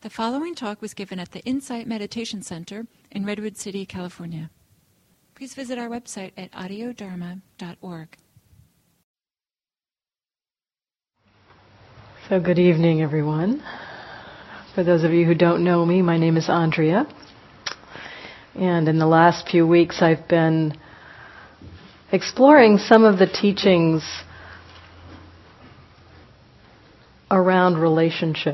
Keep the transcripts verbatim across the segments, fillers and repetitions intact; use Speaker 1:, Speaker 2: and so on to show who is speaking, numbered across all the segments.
Speaker 1: The following talk was given at the Insight Meditation Center in Redwood City, California. Please visit our website at audio dharma dot org.
Speaker 2: So good evening, everyone. For those of you who don't know me, my name is Andrea. And in the last few weeks, I've been exploring some of the teachings around relationship.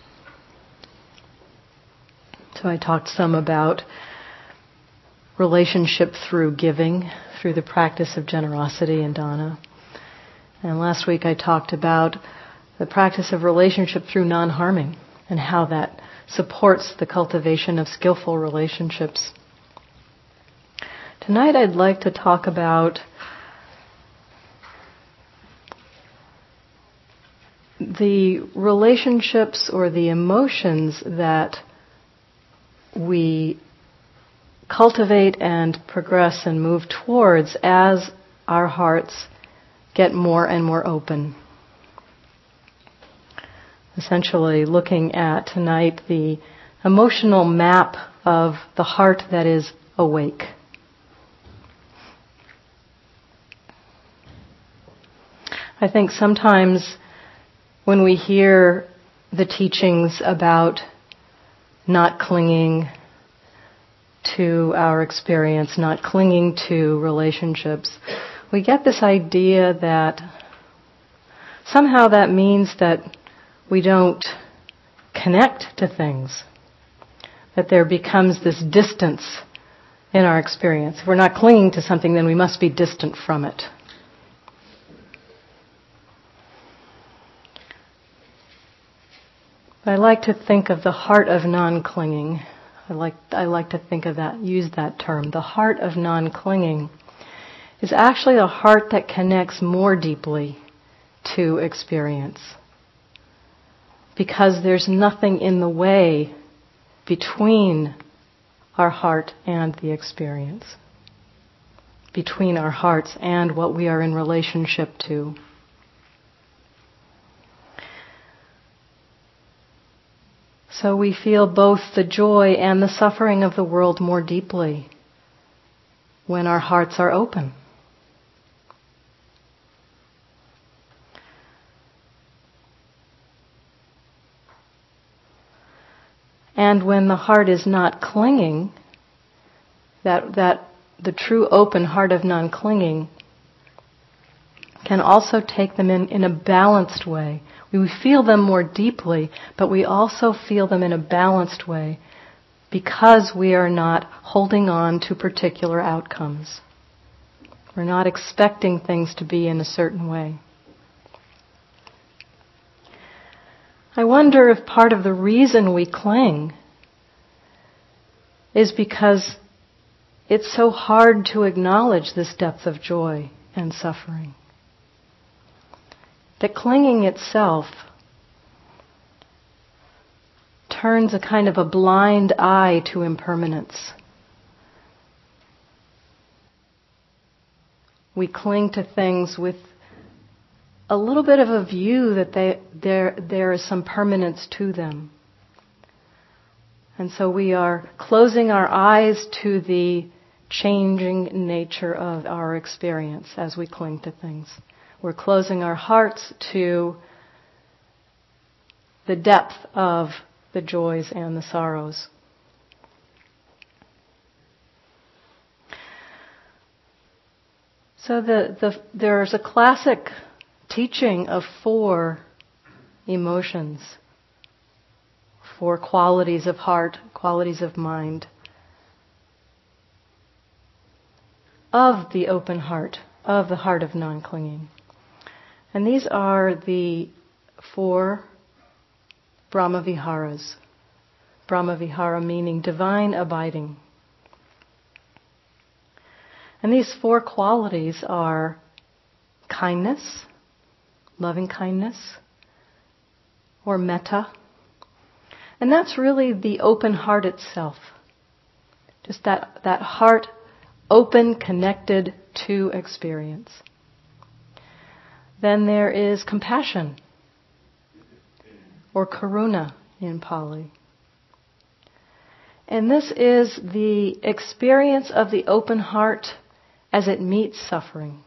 Speaker 2: So I talked some about relationship through giving, through the practice of generosity and dana. And last week I talked about the practice of relationship through non-harming and how that supports the cultivation of skillful relationships. Tonight I'd like to talk about the relationships or the emotions that we cultivate and progress and move towards as our hearts get more and more open. Essentially looking at tonight the emotional map of the heart that is awake. I think sometimes when we hear the teachings about not clinging to our experience, not clinging to relationships, we get this idea that somehow that means that we don't connect to things, that there becomes this distance in our experience. If we're not clinging to something, then we must be distant from it. I like to think of the heart of non-clinging. I like I like to think of that, use that term. The heart of non-clinging is actually a heart that connects more deeply to experience, because there's nothing in the way between our heart and the experience, between our hearts and what we are in relationship to. So we feel both the joy and the suffering of the world more deeply when our hearts are open. And when the heart is not clinging, that that the true open heart of non-clinging can also take them in, in a balanced way. We feel them more deeply, but we also feel them in a balanced way because we are not holding on to particular outcomes. We're not expecting things to be in a certain way. I wonder if part of the reason we cling is because it's so hard to acknowledge this depth of joy and suffering. That clinging itself turns a kind of a blind eye to impermanence. We cling to things with a little bit of a view that they, there, there is some permanence to them. And so we are closing our eyes to the changing nature of our experience as we cling to things. We're closing our hearts to the depth of the joys and the sorrows. So the, the, there's a classic teaching of four emotions, four qualities of heart, qualities of mind, of the open heart, of the heart of non-clinging. And these are the four Brahmaviharas. Brahmavihara meaning divine abiding. And these four qualities are kindness, loving kindness, or metta. And that's really the open heart itself. Just that, that heart open, connected to experience. Then there is compassion, or karuna in Pali. And this is the experience of the open heart as it meets suffering.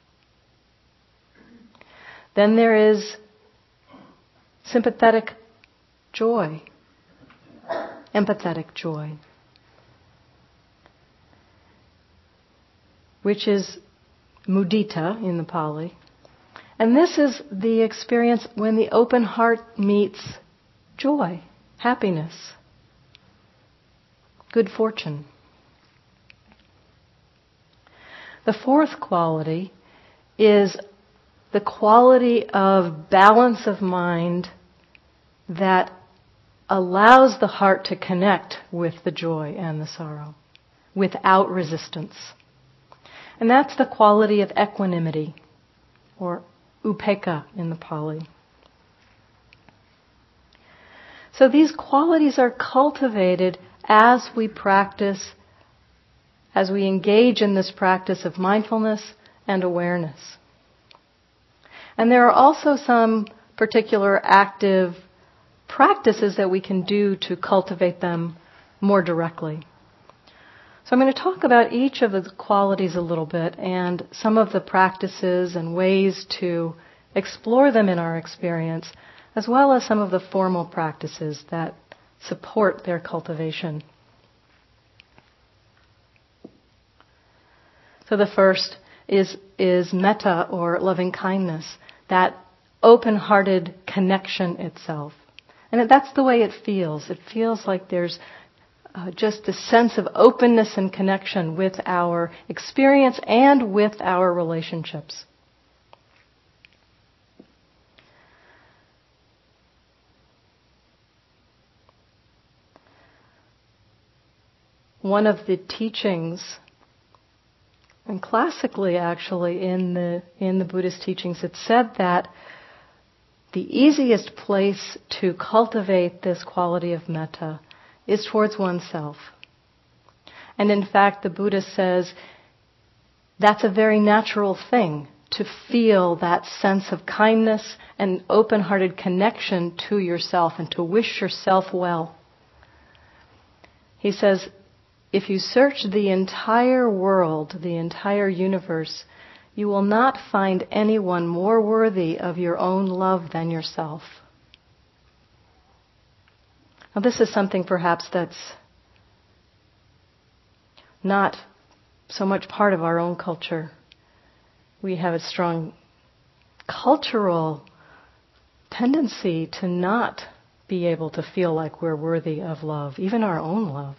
Speaker 2: Then there is sympathetic joy, empathetic joy, which is mudita in the Pali. And this is the experience when the open heart meets joy, happiness, good fortune. The fourth quality is the quality of balance of mind that allows the heart to connect with the joy and the sorrow without resistance. And that's the quality of equanimity, or upekkha in the Pali. So these qualities are cultivated as we practice, as we engage in this practice of mindfulness and awareness. And there are also some particular active practices that we can do to cultivate them more directly. So I'm going to talk about each of the qualities a little bit and some of the practices and ways to explore them in our experience, as well as some of the formal practices that support their cultivation. So the first is, is metta, or loving kindness, that open-hearted connection itself. And that's the way it feels. It feels like there's uh, just a sense of openness and connection with our experience and with our relationships. One of the teachings, and classically actually in the in the Buddhist teachings, it said that the easiest place to cultivate this quality of metta is towards oneself. And in fact, the Buddha says that's a very natural thing, to feel that sense of kindness and open-hearted connection to yourself and to wish yourself well. He says, if you search the entire world, the entire universe, you will not find anyone more worthy of your own love than yourself. Now, this is something perhaps that's not so much part of our own culture. We have a strong cultural tendency to not be able to feel like we're worthy of love, even our own love.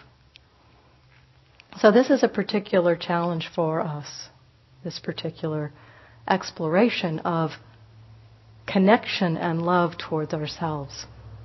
Speaker 2: So this is a particular challenge for us, this particular exploration of connection and love towards ourselves.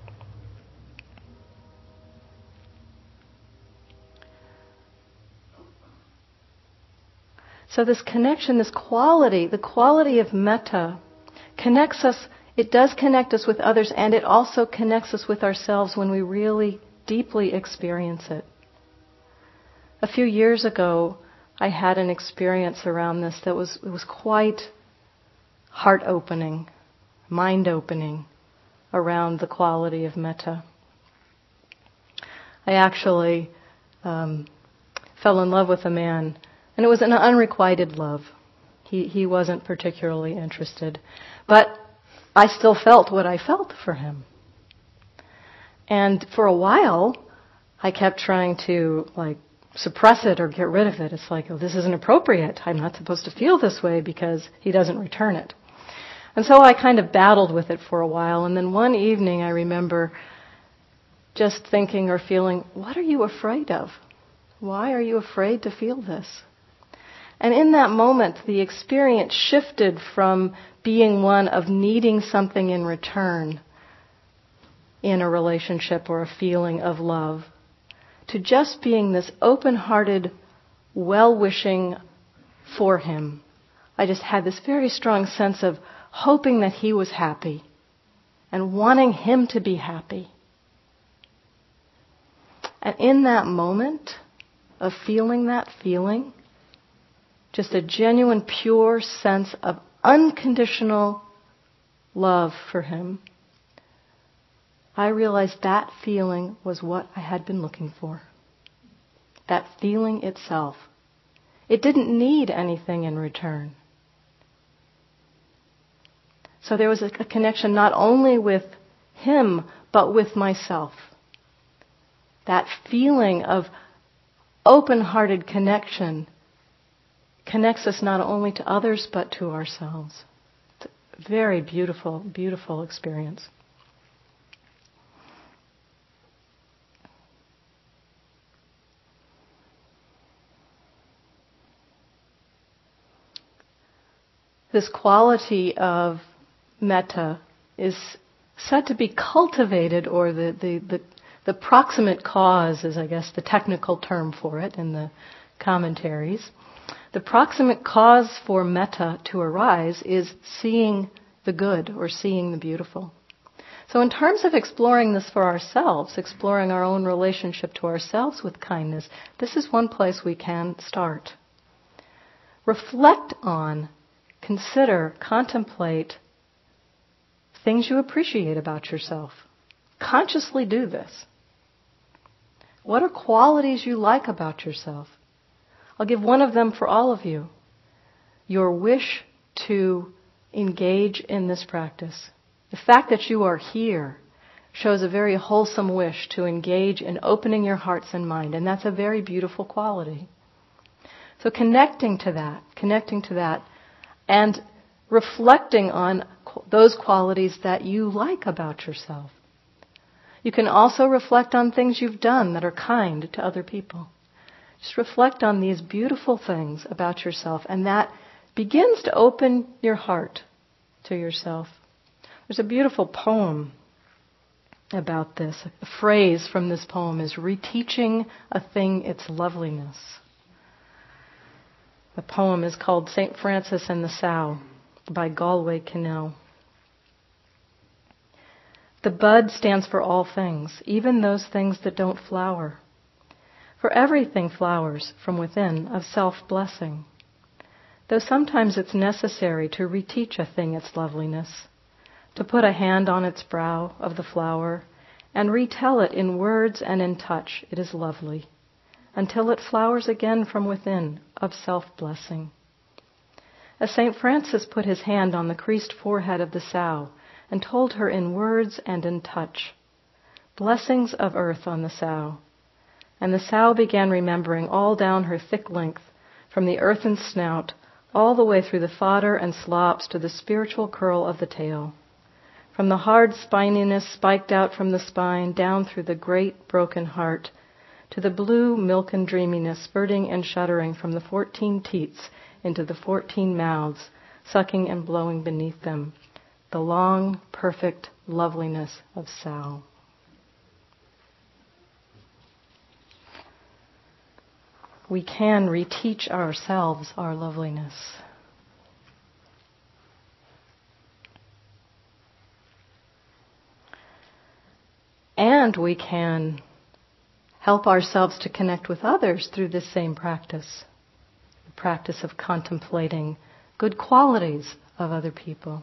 Speaker 2: So this connection, this quality, the quality of metta connects us, it does connect us with others, and it also connects us with ourselves when we really deeply experience it. A few years ago, I had an experience around this that was it was quite heart-opening, mind-opening around the quality of metta. I actually um, fell in love with a man, and it was an unrequited love. He he wasn't particularly interested, but I still felt what I felt for him. And for a while, I kept trying to like suppress it or get rid of it. It's like, oh, this isn't appropriate. I'm not supposed to feel this way because he doesn't return it. And so I kind of battled with it for a while. And then one evening I remember just thinking or feeling, what are you afraid of? Why are you afraid to feel this? And in that moment, the experience shifted from being one of needing something in return in a relationship or a feeling of love, to just being this open-hearted, well-wishing for him. I just had this very strong sense of hoping that he was happy and wanting him to be happy. And in that moment of feeling that feeling, just a genuine, pure sense of unconditional love for him, I realized that feeling was what I had been looking for. that feeling itself. It didn't need anything in return. So there was a, a connection not only with him, but with myself. That feeling of open-hearted connection connects us not only to others, but to ourselves. It's a very beautiful, beautiful experience. This quality of metta is said to be cultivated, or the, the, the, the proximate cause is, I guess, the technical term for it in the commentaries. The proximate cause for metta to arise is seeing the good or seeing the beautiful. So in terms of exploring this for ourselves, exploring our own relationship to ourselves with kindness, this is one place we can start. Reflect on, consider, contemplate things you appreciate about yourself. Consciously do this. What are qualities you like about yourself? I'll give one of them for all of you. Your wish to engage in this practice. The fact that you are here shows a very wholesome wish to engage in opening your hearts and mind, and that's a very beautiful quality. So connecting to that, connecting to that, and reflecting on those qualities that you like about yourself. You can also reflect on things you've done that are kind to other people. Just reflect on these beautiful things about yourself, and that begins to open your heart to yourself. There's a beautiful poem about this. A phrase from this poem is, reteaching a thing its loveliness. The poem is called Saint Francis and the Sow by Galway Kinnell. The bud stands for all things, even those things that don't flower. For everything flowers from within of self-blessing. Though sometimes it's necessary to reteach a thing its loveliness, to put a hand on its brow of the flower and retell it in words and in touch it is lovely, until it flowers again from within of self-blessing. As Saint Francis put his hand on the creased forehead of the sow and told her in words and in touch, blessings of earth on the sow, and the sow began remembering all down her thick length, from the earthen snout, all the way through the fodder and slops to the spiritual curl of the tail, from the hard spininess spiked out from the spine down through the great broken heart, to the blue milken dreaminess spurting and shuddering from the fourteen teats into the fourteen mouths, sucking and blowing beneath them, the long, perfect loveliness of sow. We can reteach ourselves our loveliness. And we can help ourselves to connect with others through this same practice, the practice of contemplating good qualities of other people.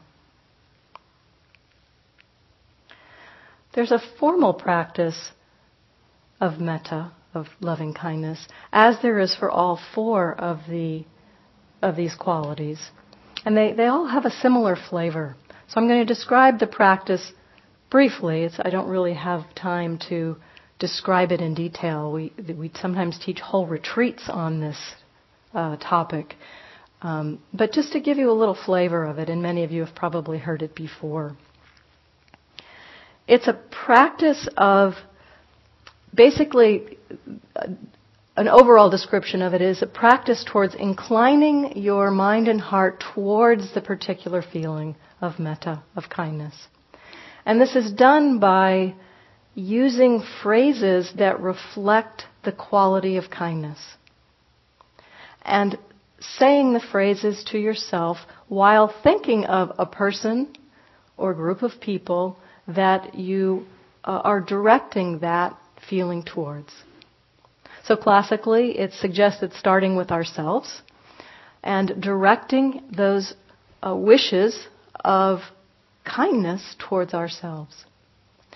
Speaker 2: There's a formal practice of metta, of loving kindness, as there is for all four of the of these qualities. And they, they all have a similar flavor. So I'm going to describe the practice briefly. It's, I don't really have time to describe it in detail. We we sometimes teach whole retreats on this uh, topic. Um, but just to give you a little flavor of it, and many of you have probably heard it before. It's a practice of basically, an overall description of it is a practice towards inclining your mind and heart towards the particular feeling of metta, of kindness. And this is done by using phrases that reflect the quality of kindness. And saying the phrases to yourself while thinking of a person or group of people that you uh, are directing that feeling towards. So classically, it's suggested starting with ourselves and directing those uh, wishes of kindness towards ourselves.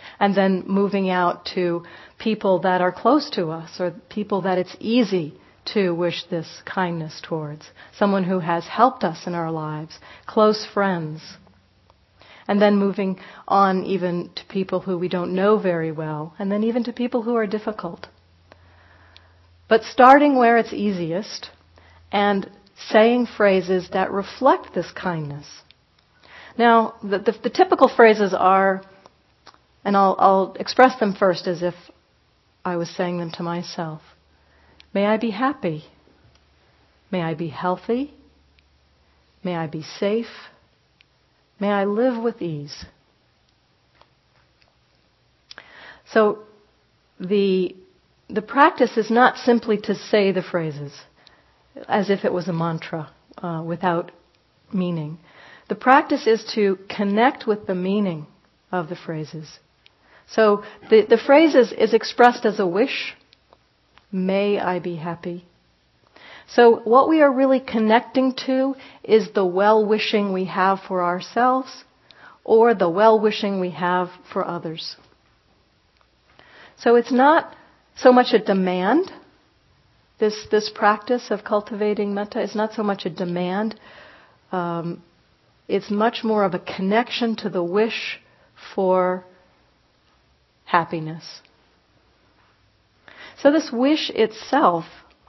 Speaker 2: And then moving out to people that are close to us, or people that it's easy to wish this kindness towards. Someone who has helped us in our lives, close friends. And then moving on even to people who we don't know very well, and then even to people who are difficult. But starting where it's easiest and saying phrases that reflect this kindness. Now, the, the, the typical phrases are, and I'll, I'll express them first as if I was saying them to myself. May I be happy. May I be healthy. May I be safe. May I live with ease. So the, the practice is not simply to say the phrases as if it was a mantra uh, without meaning. The practice is to connect with the meaning of the phrases. So the, the phrase is, is expressed as a wish. May I be happy. So what we are really connecting to is the well-wishing we have for ourselves or the well-wishing we have for others. So it's not so much a demand. This, this practice of cultivating metta is not so much a demand. Um, it's much more of a connection to the wish for happiness. So this wish itself,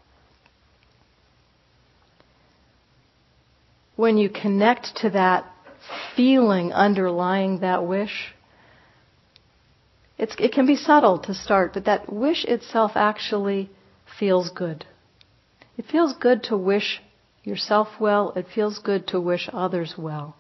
Speaker 2: when you connect to that feeling underlying that wish, it's, it can be subtle to start, but that wish itself actually feels good. It feels good to wish yourself well. It feels good to wish others well.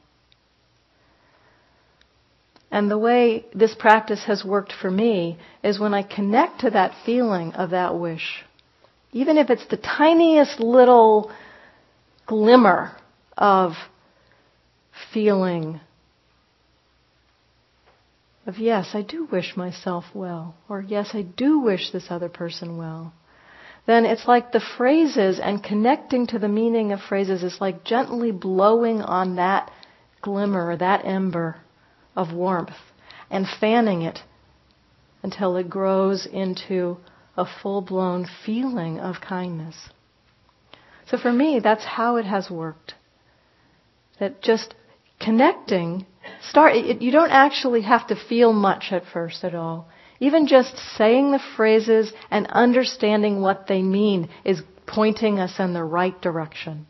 Speaker 2: And the way this practice has worked for me is when I connect to that feeling of that wish, even if it's the tiniest little glimmer of feeling of, yes, I do wish myself well, or yes, I do wish this other person well, then it's like the phrases and connecting to the meaning of phrases is like gently blowing on that glimmer, that ember of warmth, and fanning it until it grows into a full-blown feeling of kindness. So for me, that's how it has worked. That just connecting, start. It, you don't actually have to feel much at first at all. Even just saying the phrases and understanding what they mean is pointing us in the right direction.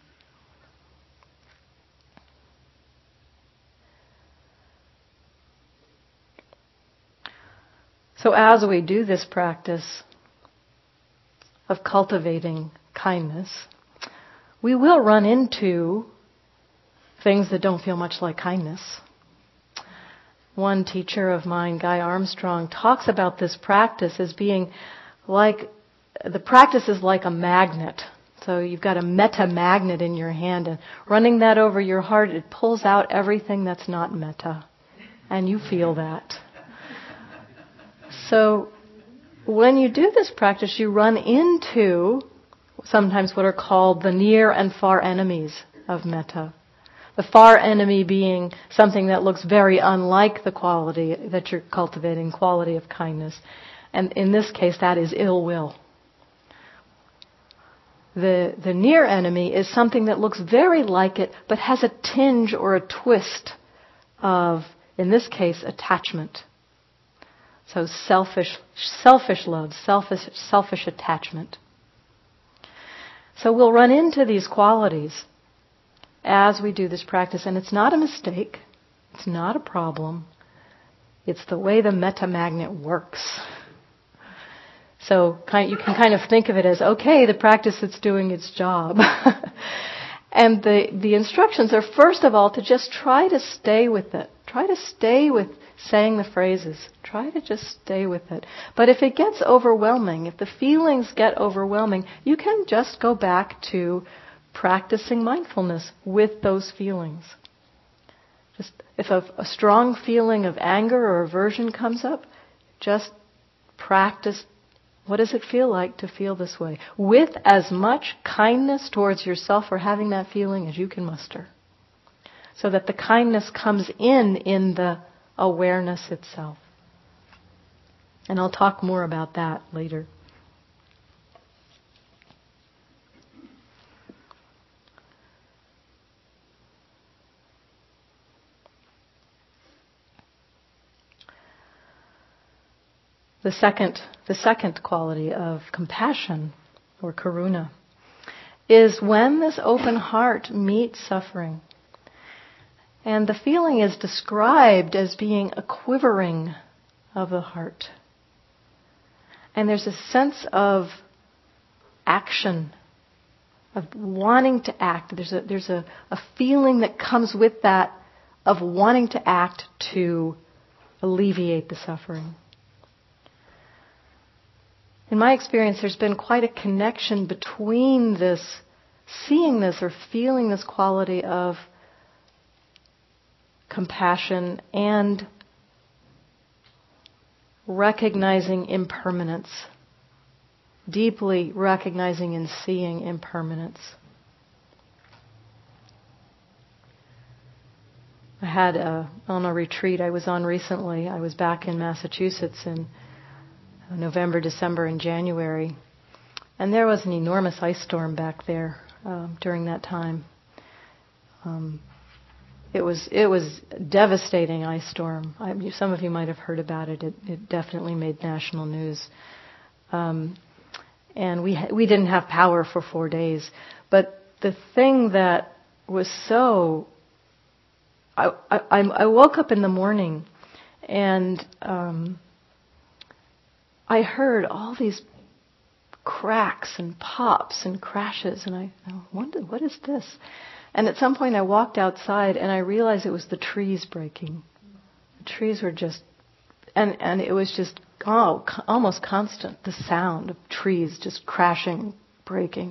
Speaker 2: So as we do this practice of cultivating kindness, we will run into things that don't feel much like kindness. One teacher of mine, Guy Armstrong, talks about this practice as being like, the practice is like a magnet. So you've got a metta magnet in your hand, and running that over your heart, it pulls out everything that's not metta. And you feel that. So when you do this practice, you run into sometimes what are called the near and far enemies of metta. The far enemy being something that looks very unlike the quality that you're cultivating, quality of kindness. And in this case, that is ill will. The, the near enemy is something that looks very like it, but has a tinge or a twist of, in this case, attachment. So selfish, selfish love, selfish, selfish attachment. So we'll run into these qualities as we do this practice, and it's not a mistake. It's not a problem. It's the way the metta magnet works. So kind, you can kind of think of it as, okay, the practice is doing its job. And the, the instructions are, first of all, to just try to stay with it. Try to stay with saying the phrases. Try to just stay with it. But if it gets overwhelming, if the feelings get overwhelming, you can just go back to practicing mindfulness with those feelings. Just if a, a strong feeling of anger or aversion comes up, just practice. What does it feel like to feel this way? With as much kindness towards yourself for having that feeling as you can muster. So that the kindness comes in in the awareness itself. And I'll talk more about that later. The second, the second quality of compassion, or karuna, is when this open heart meets suffering. And the feeling is described as being a quivering of the heart. And there's a sense of action, of wanting to act. There's a, there's a, a feeling that comes with that of wanting to act to alleviate the suffering. In my experience, there's been quite a connection between this, seeing this or feeling this quality of compassion and recognizing impermanence, deeply recognizing and seeing impermanence. I had a, on a retreat I was on recently, I was back in Massachusetts in November, December, and January. And there was an enormous ice storm back there um, during that time. Um, it was it was a devastating ice storm. I, some of you might have heard about it. It, it definitely made national news. Um, and we ha- we didn't have power for four days. But the thing that was so... I, I, I woke up in the morning and... Um, I heard all these cracks and pops and crashes, and I, I wondered, what is this? And at some point I walked outside and I realized it was the trees breaking. The trees were just, and, and it was just oh, co- almost constant, the sound of trees just crashing, breaking.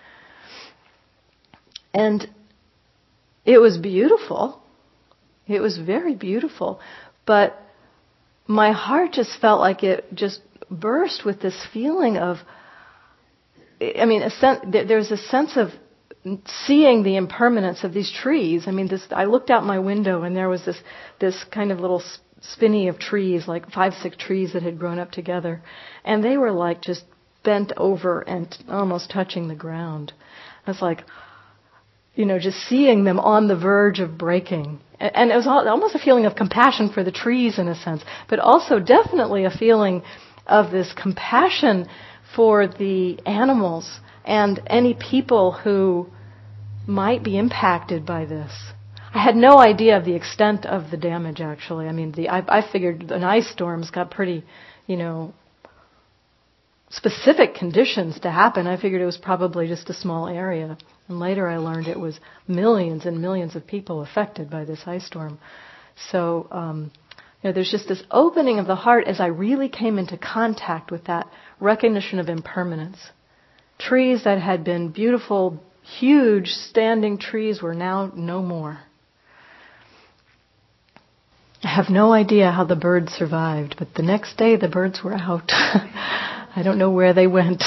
Speaker 2: And it was beautiful. It was very beautiful. But my heart just felt like it just burst with this feeling of, I mean, a sen- there's a sense of seeing the impermanence of these trees. I mean, this. I looked out my window and there was this this kind of little spinney of trees, like five, six trees that had grown up together, and they were like just bent over and almost touching the ground. I was like, you know, just seeing them on the verge of breaking. And it was almost a feeling of compassion for the trees in a sense, but also definitely a feeling of this compassion for the animals and any people who might be impacted by this. I had no idea of the extent of the damage, actually. I mean, the I, I figured an ice storm's got pretty, you know, specific conditions to happen. I figured it was probably just a small area. And later I learned it was millions and millions of people affected by this ice storm. So, um, you know, there's just this opening of the heart as I really came into contact with that recognition of impermanence. Trees that had been beautiful, huge, standing trees were now no more. I have no idea how the birds survived, but the next day the birds were out. I don't know where they went.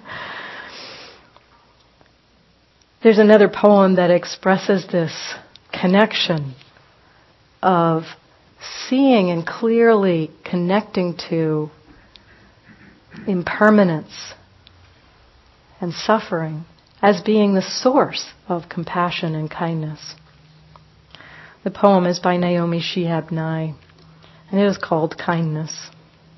Speaker 2: There's another poem that expresses this connection of seeing and clearly connecting to impermanence and suffering as being the source of compassion and kindness. The poem is by Naomi Shihab Nye, and it is called Kindness.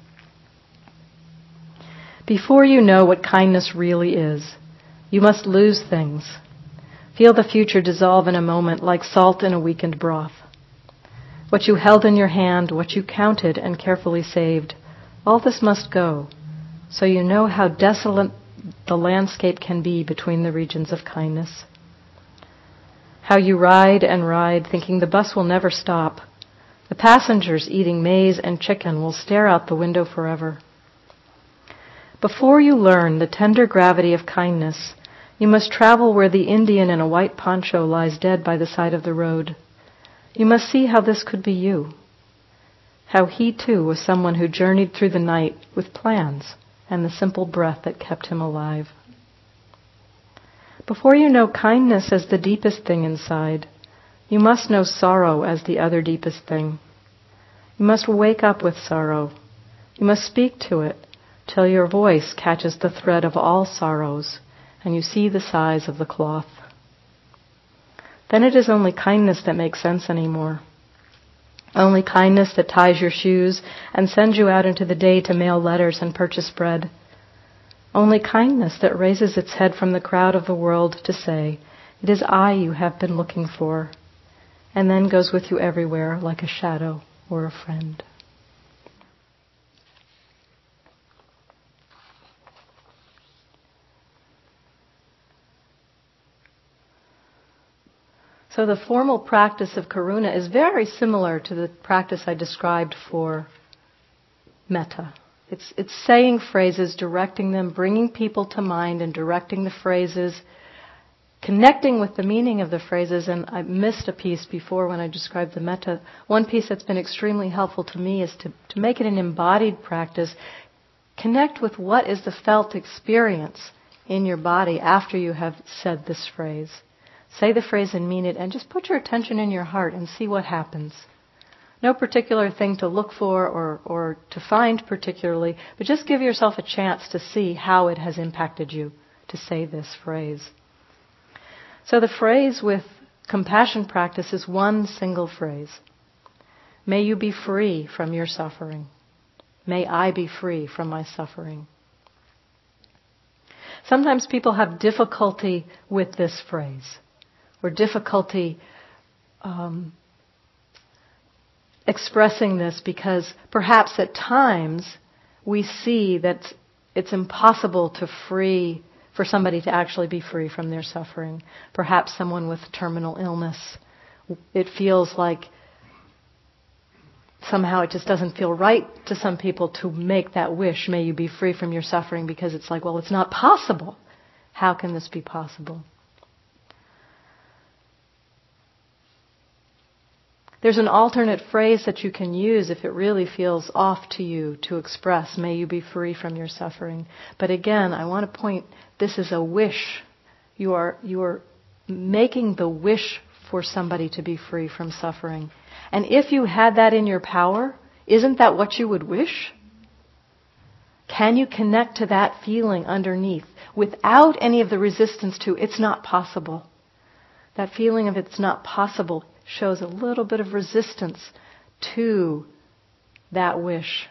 Speaker 2: Before you know what kindness really is, you must lose things. Feel the future dissolve in a moment like salt in a weakened broth. What you held in your hand, what you counted and carefully saved, all this must go, so you know how desolate the landscape can be between the regions of kindness. How you ride and ride, thinking the bus will never stop. The passengers eating maize and chicken will stare out the window forever. Before you learn the tender gravity of kindness, you must travel where the Indian in a white poncho lies dead by the side of the road. You must see how this could be you. How he too was someone who journeyed through the night with plans and the simple breath that kept him alive. Before you know kindness as the deepest thing inside, you must know sorrow as the other deepest thing. You must wake up with sorrow. You must speak to it till your voice catches the thread of all sorrows and you see the size of the cloth. Then it is only kindness that makes sense anymore. Only kindness that ties your shoes and sends you out into the day to mail letters and purchase bread. Only kindness that raises its head from the crowd of the world to say, "It is I you have been looking for," and then goes with you everywhere like a shadow or a friend. So the formal practice of karuna is very similar to the practice I described for metta. It's, it's saying phrases, directing them, bringing people to mind and directing the phrases, connecting with the meaning of the phrases. And I missed a piece before when I described the metta. One piece that's been extremely helpful to me is to, to make it an embodied practice. Connect with what is the felt experience in your body after you have said this phrase. Say the phrase and mean it, and just put your attention in your heart and see what happens. No particular thing to look for or, or to find particularly, but just give yourself a chance to see how it has impacted you to say this phrase. So the phrase with compassion practice is one single phrase. May you be free from your suffering. May I be free from my suffering. Sometimes people have difficulty with this phrase, or difficulty um, expressing this because perhaps at times we see that it's impossible to free, for somebody to actually be free from their suffering. Perhaps someone with terminal illness, it feels like somehow it just doesn't feel right to some people to make that wish, may you be free from your suffering, because it's like, well, it's not possible. How can this be possible? There's an alternate phrase that you can use if it really feels off to you to express, may you be free from your suffering. But again, I want to point, this is a wish. You are, you are making the wish for somebody to be free from suffering. And if you had that in your power, isn't that what you would wish? Can you connect to that feeling underneath without any of the resistance to, it's not possible? That feeling of it's not possible shows a little bit of resistance to that wish.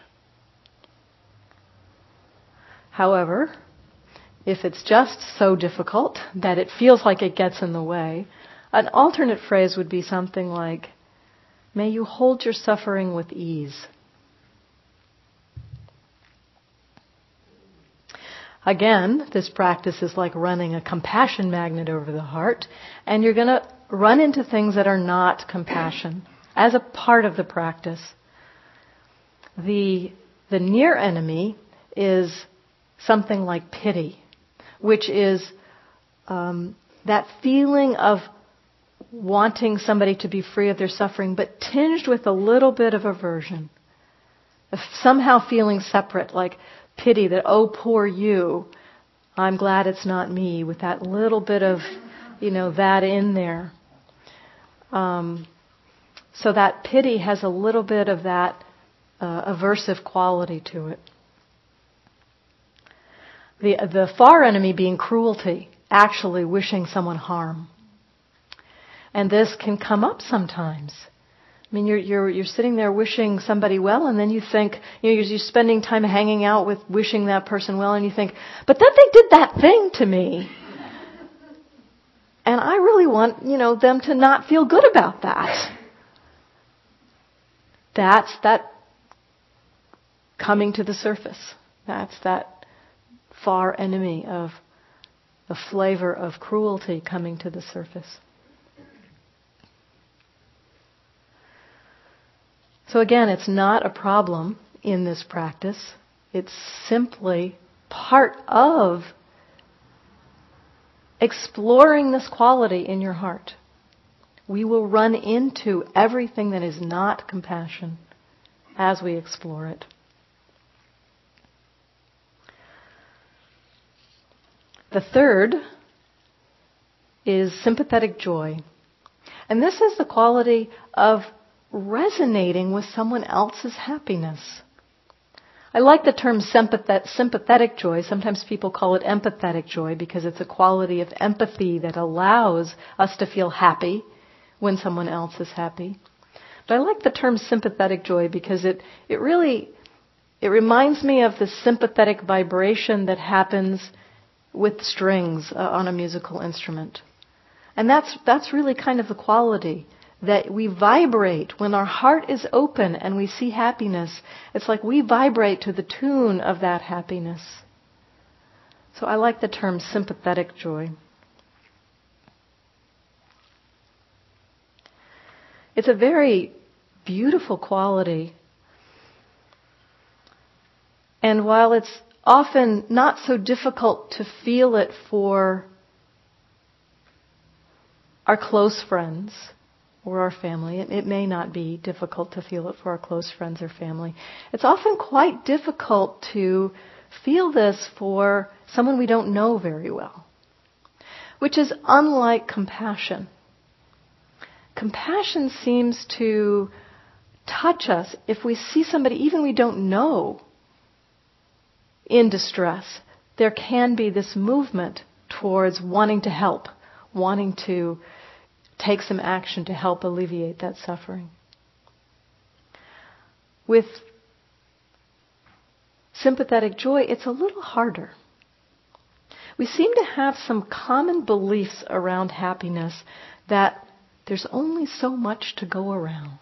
Speaker 2: However, if it's just so difficult that it feels like it gets in the way, an alternate phrase would be something like, may you hold your suffering with ease. Again, this practice is like running a compassion magnet over the heart, and you're going to run into things that are not compassion as a part of the practice. The, the near enemy is something like pity, which is um, that feeling of wanting somebody to be free of their suffering, but tinged with a little bit of aversion, of somehow feeling separate, like pity that, oh, poor you, I'm glad it's not me, with that little bit of, you know, that in there. Um, so that pity has a little bit of that uh, aversive quality to it. The, the far enemy being cruelty, actually wishing someone harm. And this can come up sometimes. I mean, you're you're you're sitting there wishing somebody well, and then you think, you know, you're, you're spending time hanging out with wishing that person well, and you think, but then they did that thing to me. And I really want, you know, them to not feel good about that. That's that coming to the surface. That's that far enemy of the flavor of cruelty coming to the surface. So again, it's not a problem in this practice. It's simply part of exploring this quality in your heart. We will run into everything that is not compassion as we explore it. The third is sympathetic joy. And this is the quality of resonating with someone else's happiness. I like the term sympathet- sympathetic joy. Sometimes people call it empathetic joy because it's a quality of empathy that allows us to feel happy when someone else is happy. But I like the term sympathetic joy because it, it really, it reminds me of the sympathetic vibration that happens with strings uh, on a musical instrument. And that's, that's really kind of the quality that we vibrate when our heart is open and we see happiness. It's like we vibrate to the tune of that happiness. So I like the term sympathetic joy. It's a very beautiful quality. And while it's often not so difficult to feel it for our close friends or our family, it, it may not be difficult to feel it for our close friends or family. It's often quite difficult to feel this for someone we don't know very well, which is unlike compassion. Compassion seems to touch us if we see somebody, even we don't know, in distress. There can be this movement towards wanting to help, wanting to take some action to help alleviate that suffering. With sympathetic joy, it's a little harder. We seem to have some common beliefs around happiness that there's only so much to go around.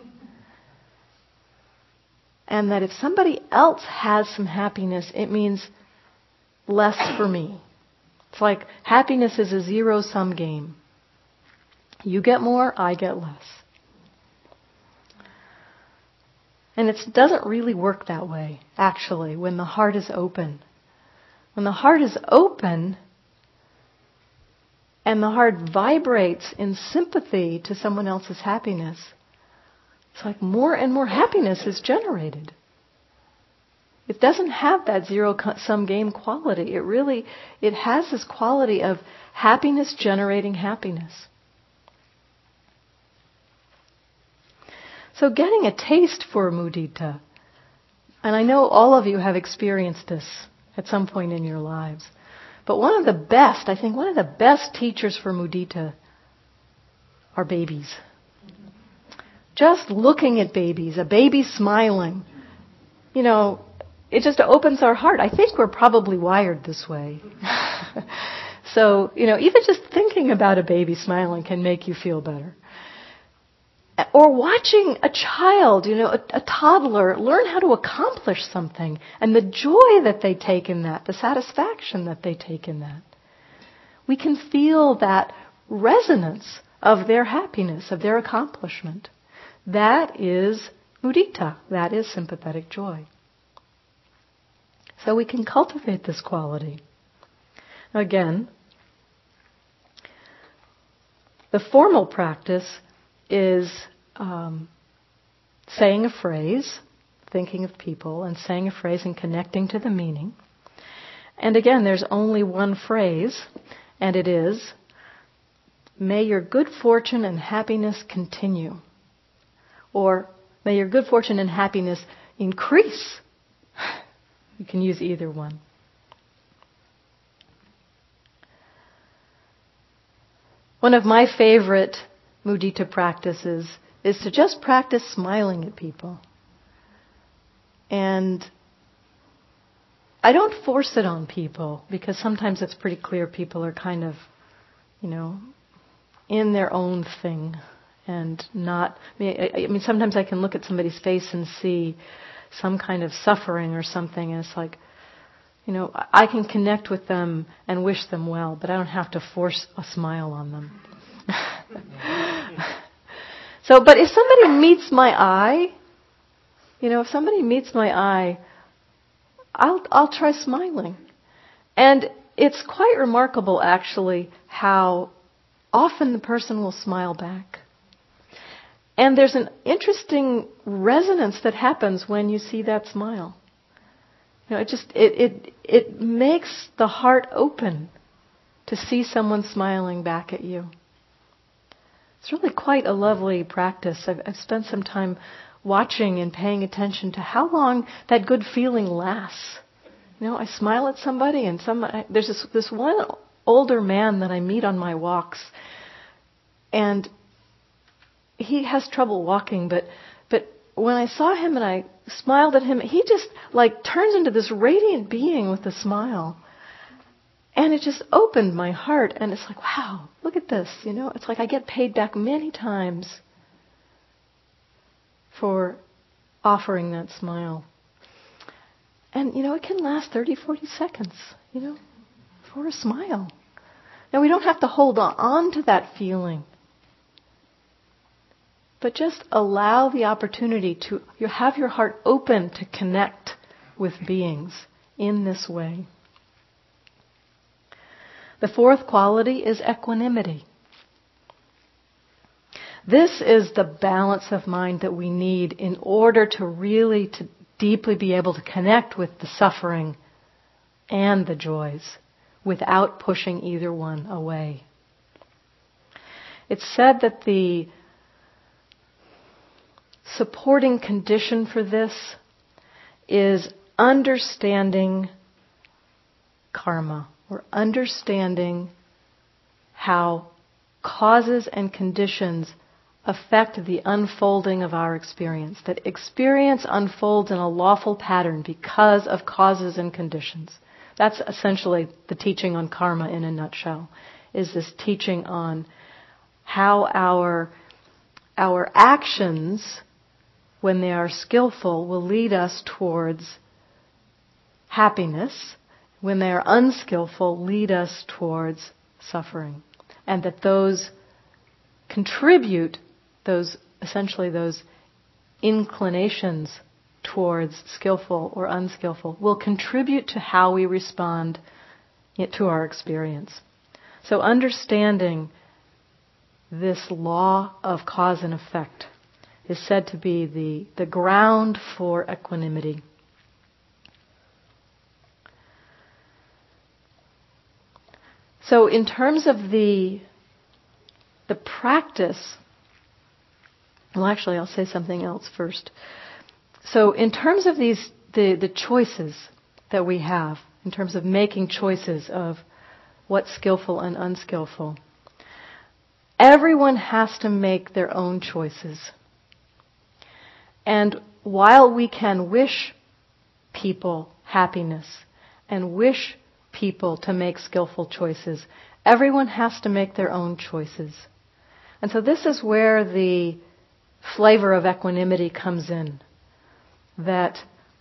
Speaker 2: And that if somebody else has some happiness, it means less for me. It's like happiness is a zero-sum game. You get more, I get less. And it doesn't really work that way, actually, when the heart is open. When the heart is open and the heart vibrates in sympathy to someone else's happiness, it's like more and more happiness is generated. It doesn't have that zero-sum game quality. It really, it has this quality of happiness generating happiness. So getting a taste for mudita, and I know all of you have experienced this at some point in your lives, but one of the best, I think one of the best teachers for mudita are babies. Just looking at babies, a baby smiling, you know, it just opens our heart. I think we're probably wired this way. So, you know, even just thinking about a baby smiling can make you feel better. Or watching a child, you know, a, a toddler learn how to accomplish something and the joy that they take in that, the satisfaction that they take in that. We can feel that resonance of their happiness, of their accomplishment. That is mudita. That is sympathetic joy. So we can cultivate this quality. Again, the formal practice is um, saying a phrase, thinking of people, and saying a phrase and connecting to the meaning. And again, there's only one phrase, and it is, "May your good fortune and happiness continue." Or, "May your good fortune and happiness increase." You can use either one. One of my favorite mudita practices is to just practice smiling at people. And I don't force it on people because sometimes it's pretty clear people are kind of, you know, in their own thing and not, I mean, I, I mean sometimes I can look at somebody's face and see some kind of suffering or something, and it's like, you know, I can connect with them and wish them well, but I don't have to force a smile on them. So, but if somebody meets my eye, you know, if somebody meets my eye, I'll I'll try smiling. And it's quite remarkable, actually, how often the person will smile back. And there's an interesting resonance that happens when you see that smile. You know, it just it it it makes the heart open to see someone smiling back at you. It's really quite a lovely practice. I've, I've spent some time watching and paying attention to how long that good feeling lasts. You know, I smile at somebody, and some I, there's this, this one older man that I meet on my walks, and he has trouble walking, but but when I saw him and I smiled at him, he just like turns into this radiant being with a smile. And it just opened my heart, and it's like, wow, look at this, you know, it's like I get paid back many times for offering that smile. And, you know, it can last thirty, forty seconds, you know, for a smile. Now, we don't have to hold on to that feeling, but just allow the opportunity to you have your heart open to connect with beings in this way. The fourth quality is equanimity. This is the balance of mind that we need in order to really to deeply be able to connect with the suffering and the joys without pushing either one away. It's said that the supporting condition for this is understanding karma, or understanding how causes and conditions affect the unfolding of our experience. That experience unfolds in a lawful pattern because of causes and conditions. That's essentially the teaching on karma in a nutshell, is this teaching on how our, our actions, when they are skillful, will lead us towards happiness. When they are unskillful, lead us towards suffering. And that those contribute, those essentially those inclinations towards skillful or unskillful, will contribute to how we respond to our experience. So understanding this law of cause and effect is said to be the, the ground for equanimity. So in terms of the the practice, well actually I'll say something else first. So in terms of these the, the choices that we have, in terms of making choices of what's skillful and unskillful, everyone has to make their own choices. And while we can wish people happiness and wish people to make skillful choices, everyone has to make their own choices. And so this is where the flavor of equanimity comes in. That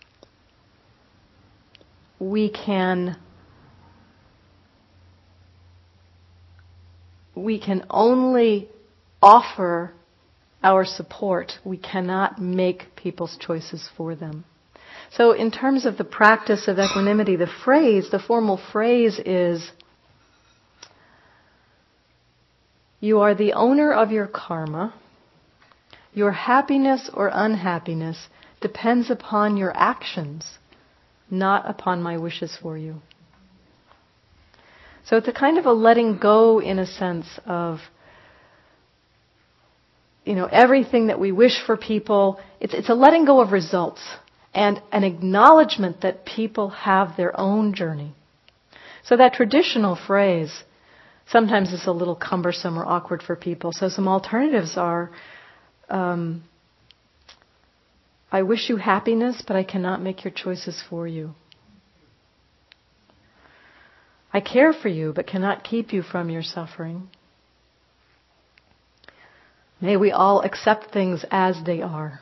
Speaker 2: we can we can only offer our support. We cannot make people's choices for them. So in terms of the practice of equanimity, the phrase, the formal phrase is, you are the owner of your karma. Your happiness or unhappiness depends upon your actions, not upon my wishes for you. So it's a kind of a letting go, in a sense, of, you know, everything that we wish for people. It's, it's a letting go of results. And an acknowledgement that people have their own journey. So that traditional phrase sometimes is a little cumbersome or awkward for people. So some alternatives are, um, I wish you happiness, but I cannot make your choices for you. I care for you, but cannot keep you from your suffering. May we all accept things as they are.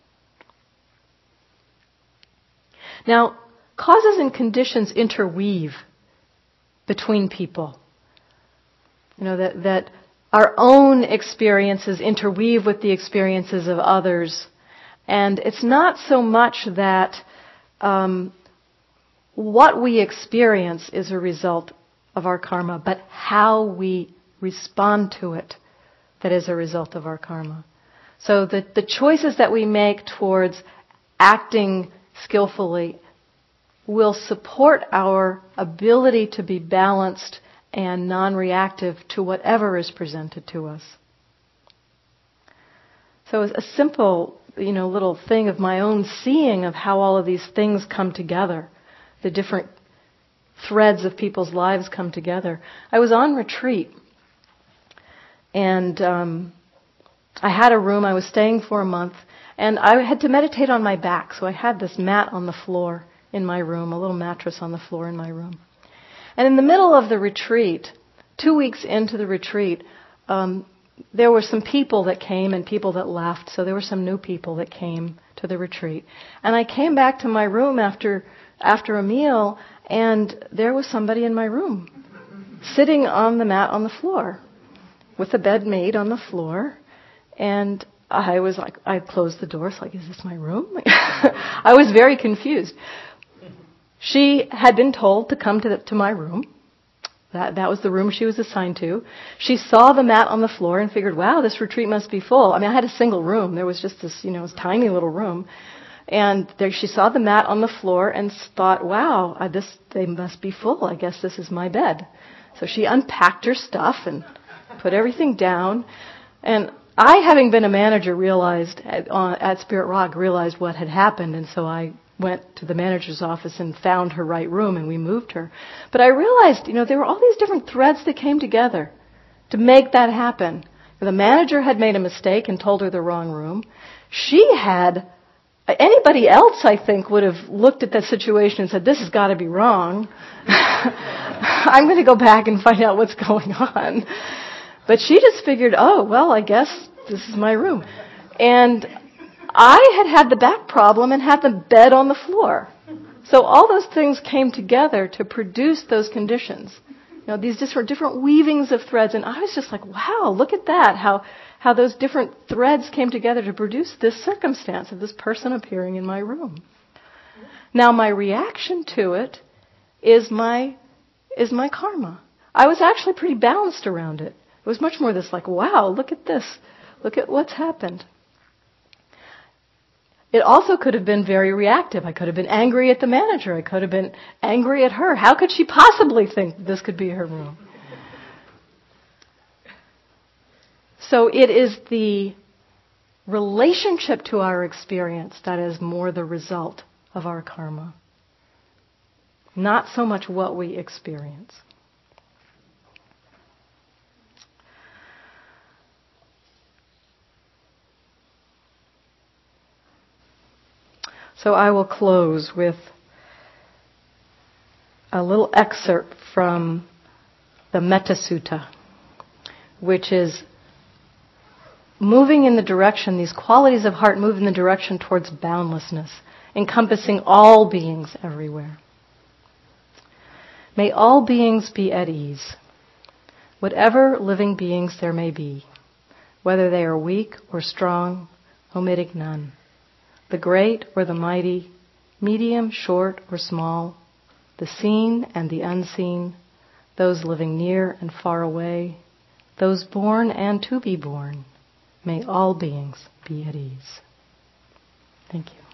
Speaker 2: Now, causes and conditions interweave between people. You know, that, that our own experiences interweave with the experiences of others. And it's not so much that um, what we experience is a result of our karma, but how we respond to it that is a result of our karma. So the, the choices that we make towards acting skillfully will support our ability to be balanced and non-reactive to whatever is presented to us. So a simple you know, little thing of my own seeing of how all of these things come together, the different threads of people's lives come together. I was on retreat, and um, I had a room. I was staying for a month, and I had to meditate on my back, so I had this mat on the floor in my room, a little mattress on the floor in my room. And in the middle of the retreat, two weeks into the retreat, um, there were some people that came and people that left, so there were some new people that came to the retreat. And I came back to my room after after a meal, and there was somebody in my room, sitting on the mat on the floor, with the bed made on the floor, and I was like, I closed the door, so like, is this my room? I was very confused. She had been told to come to the, to my room. That that was the room she was assigned to. She saw the mat on the floor and figured, wow, this retreat must be full. I mean, I had a single room. There was just this, you know, this tiny little room. And there she saw the mat on the floor and thought, wow, uh, this they must be full. I guess this is my bed. So she unpacked her stuff and put everything down. And I, having been a manager, realized at, uh, at Spirit Rock, realized what had happened. And so I went to the manager's office and found her right room, and we moved her. But I realized, you know, there were all these different threads that came together to make that happen. The manager had made a mistake and told her the wrong room. She had, anybody else, I think, would have looked at that situation and said, this has got to be wrong. I'm going to go back and find out what's going on. But she just figured, oh, well, I guess this is my room. And I had had the back problem and had the bed on the floor. So all those things came together to produce those conditions. You know, these different, different weavings of threads. And I was just like, wow, look at that, how how those different threads came together to produce this circumstance of this person appearing in my room. Now my reaction to it is my is my karma. I was actually pretty balanced around it. It was much more this like, wow, look at this. Look at what's happened. It also could have been very reactive. I could have been angry at the manager. I could have been angry at her. How could she possibly think this could be her room? So it is the relationship to our experience that is more the result of our karma, not so much what we experience. So I will close with a little excerpt from the Metta Sutta, which is moving in the direction, these qualities of heart move in the direction towards boundlessness, encompassing all beings everywhere. May all beings be at ease, whatever living beings there may be, whether they are weak or strong, omitting none. The great or the mighty, medium, short or small, the seen and the unseen, those living near and far away, those born and to be born, may all beings be at ease. Thank you.